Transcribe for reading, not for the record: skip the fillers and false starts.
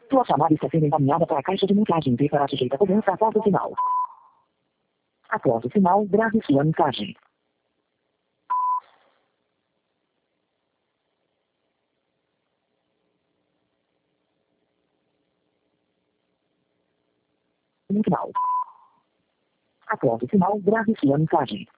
Sua chamada está sendo encaminhada para a caixa de mensagem e será sujeita a cobrança após o sinal. Após o sinal, grave sua mensagem. No final. Após o sinal, grave sua mensagem.